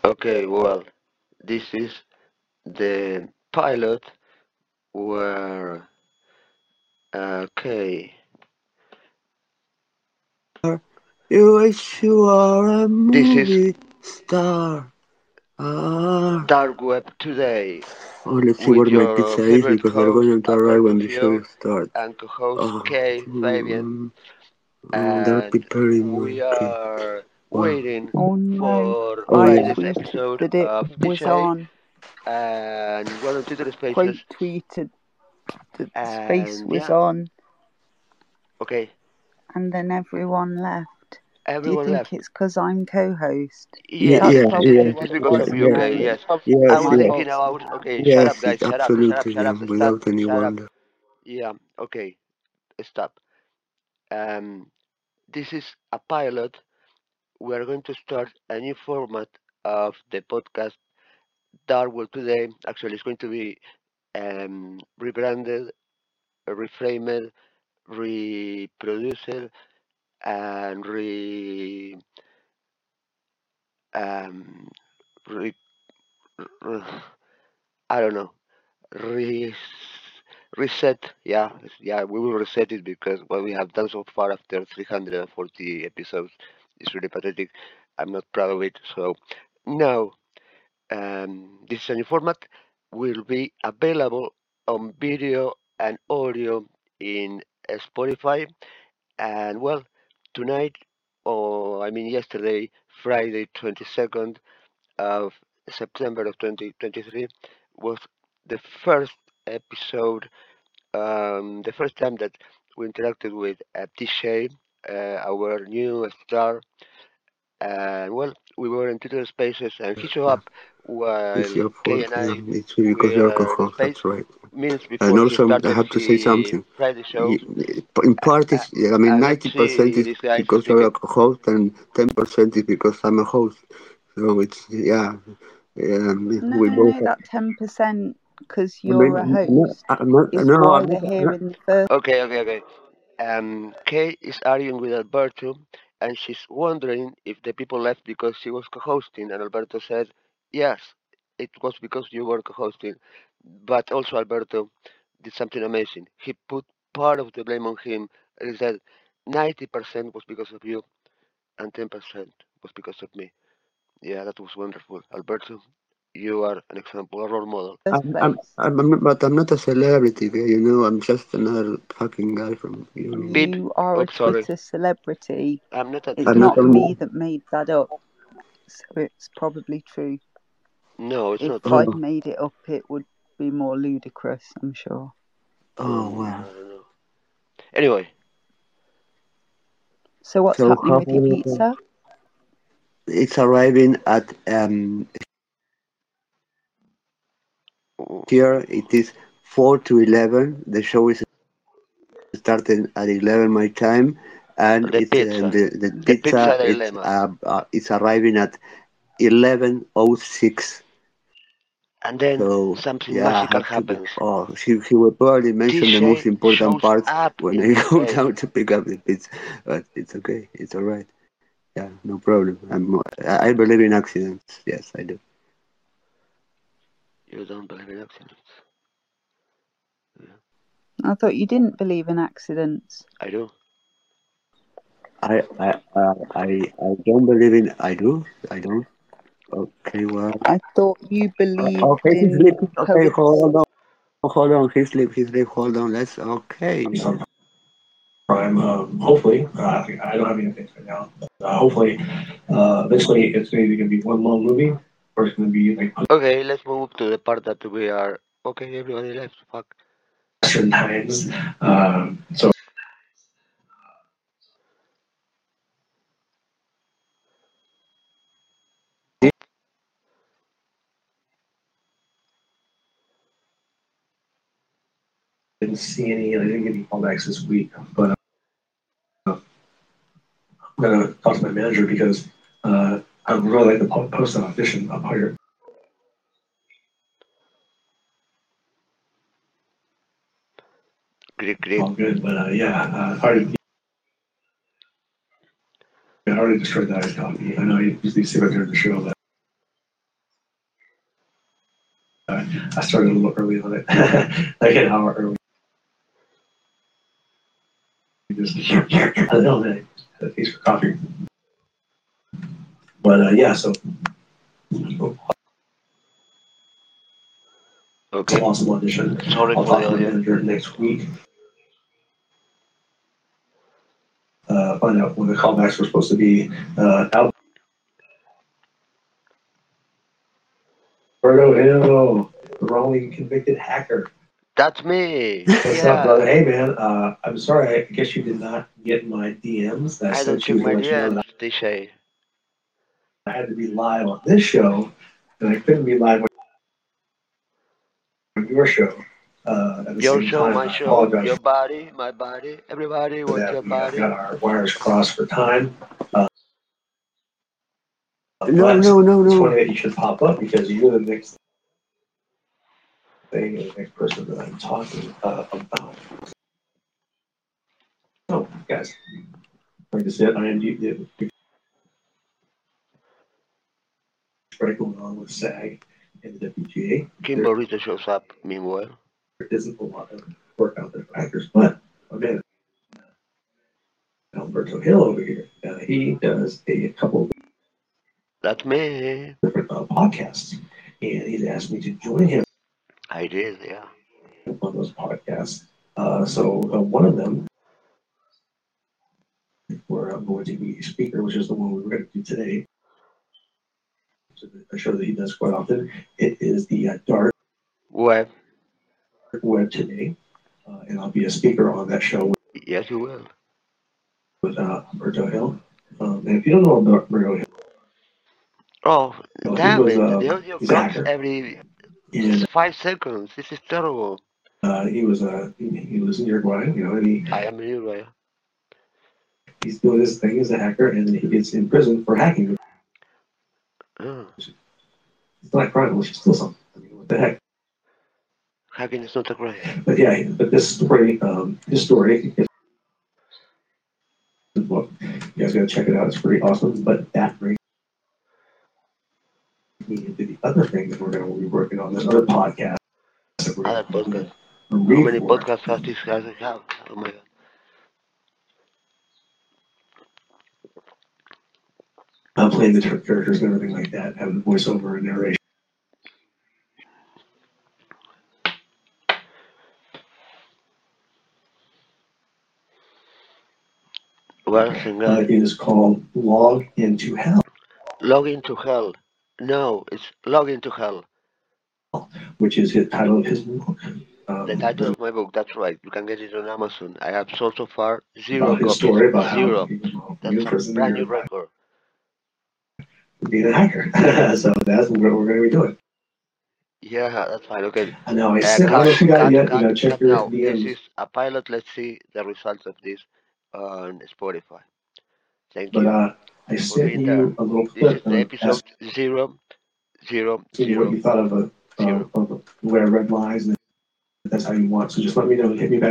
Okay, well, this is the pilot where, okay, You wish you are a this is movie star. Ah. Dark Web Today Oh, let's see with where my your pizza is favorite because they're host going to arrive Alberto when the show Fior starts. and co-host Oh, Kay Fabian, they're and preparing we my cake. are Wow. waiting Oh no, for Oh, I yeah. Friday's tweeted episode that it of was TJ, on. and we're on Twitter Spaces, Quote tweeted that the space and was yeah, on, okay, and then everyone left. Do you everyone think left. it's because I'm co-host? Yeah, Yes, That's yeah, probably yes, it is what it because yeah, was of in you, the yes, okay, end. yes. It's probably yes, And we're my yes, taking fault out, somehow. okay, shut up, yes, guys, it's shut up, shut up, absolutely shut up, them stop, without any shut up. wonder. Yeah, okay, stop. Um, this is a pilot. We are going to start a new format of the podcast Dark World today. Actually, it's going to be rebranded, reframed, reproduced, and um, re, I don't know, re, reset. Yeah, yeah, we will reset it because what we have done so far after 340 episodes is really pathetic. I'm not proud of it. So now, this is a new format, will be available on video and audio in Spotify. And well, tonight, or I mean yesterday, Friday 22nd of September of 2023, was the first episode, the first time that we interacted with TJ, our new star. And well, we were in Twitter Spaces, and he showed Yeah, up it's while your Kay fault. and Yeah, I it's because you're were in co-host. space That's right. minutes And before he also, I started have to say his something. Friday shows. In part, Uh, I mean, and let's 90% see is this guy because you're a speaking. host, and 10% is because I'm a host. So it's yeah, No, we no, both. no. That 10% because I you're a mean, host is no, why they're here in the first. Okay, okay, okay. Kay is arguing with Alberto, and she's wondering if the people left because she was co-hosting, and Alberto said, "Yes, it was because you were co-hosting." But also Alberto did something amazing. He put part of the blame on him, and he said, "90% was because of you, and 10% was because of me." Yeah, that was wonderful, Alberto. You are an example, a role model. Place. But I'm not a celebrity, you know. I'm just another fucking guy from, you know. Beep. You are Oh, a sorry. Twitter celebrity. I'm not a It's I'm not not Twitter. me a. that made that up, so it's probably true. No, it's If not true. I'd Oh, made it up, it would be more ludicrous, I'm sure. oh wow. I don't know. Anyway, So, what's So happening how with your pizza? it's arriving at here. It is 4 to 11. The show is starting at 11 my time, and the it's pizza, the the pizza. pizza dilemma, It's arriving at 11:06. and then So something yeah, I magical have to be. happens. Oh, he will probably mention the most TJ important shows parts up when in I the go space. down to pick up the pizza, but it's okay. It's all right. Yeah, no problem. I believe in accidents. Yes, I do. You don't believe in accidents? Yeah, I thought you didn't believe in accidents. I do. I don't believe in. I do. I don't. Okay, well. I thought you believed Okay, he's in sleeping. Okay, coincidence. hold on. He's sleep. He's sleep. Hold on. Let's. Okay. Prime. Hopefully, I don't have any updates right now. Hopefully, eventually it's maybe going to be one long movie, or it's going to be like Okay, let's move to the part that we are. Okay, everybody left. Fuck. Western times. So I didn't see any. I didn't get any callbacks this week, but I'm going to talk to my manager because I would really like to post an audition up here. Great, great. All good, but yeah, I already destroyed that copy. I know you usually see right there in the show that. I started a little early on it, like an hour early. Just I don't know, had a taste for coffee. But yeah, so Okay. possible audition. Sorry I'll for talk the to the audio. manager next week. Find out when the callbacks were supposed to be. Alberto Hill, the wrongly convicted hacker. That's me. What's up, brother? Yeah. Hey, man. I'm sorry. I guess you did not get my DMs that I I don't sent check you to my let you know that DMs, they say. I had to be live on this show, and I couldn't be live on your show at the Your same show, time. my I show, apologize your body, my body, everybody for wants that. your We got body. our wires crossed for time. No, But no, no, it's no. funny that you should pop up because you're the next thing, the next person that I'm talking about. Oh, guys, like I said, I am the strike going on with SAG and the WGA. There Kimberly shows up, meanwhile. isn't a lot of work out there for actors, but my man Alberto Hill over here, he does a couple of That's me. different podcasts, and he's asked me to join him I did, yeah. on those podcasts. So one of them, where I'm going to be a speaker, which is the one we were going to do today, a show that he does quite often. It is the Dark Well, Web today, and I'll be a speaker on that show yes, you will. with Alberto Hill. And if you don't know about Alberto Hill, Oh, he damn was it. The audio he's a cuts hacker, every and 5 seconds. This is terrible. he was in Uruguay, you know, and I am in Uruguay. he's doing his thing as a hacker, and he gets in prison for hacking. Oh, It's not a crime, which is still something. I mean, what the heck? hacking is not a crime. But yeah, but this story, is book. You guys got to check it out. It's pretty awesome. But that brings me into the other thing that we're going to be working on. This other podcast that we're Other going to podcast. How read many for. podcasts has this guy have? Oh my god. I'm playing the characters and everything like that, having the voiceover and narration. Well, single. It is called Log into Hell, Log into hell. No, it's log into hell. which is the title of his book. The title of my book, that's right. You can get it on Amazon. I have sold so far 0 about his copies. story about how 0. he was wrongfully That's a imprisoned brand new and record. being a hacker. So that's what we're going to be doing. Yeah, that's fine. Okay. I know. I don't know if you got it yet. You know, check cut your now. This DMs. is a pilot. Let's see the results of this on Spotify. Thank But you I for sent being there. you a little This is clip the episode asking 0, 0, what 0, you thought of 0. the way I read lines, and that's how you want. So just let me know and hit me back.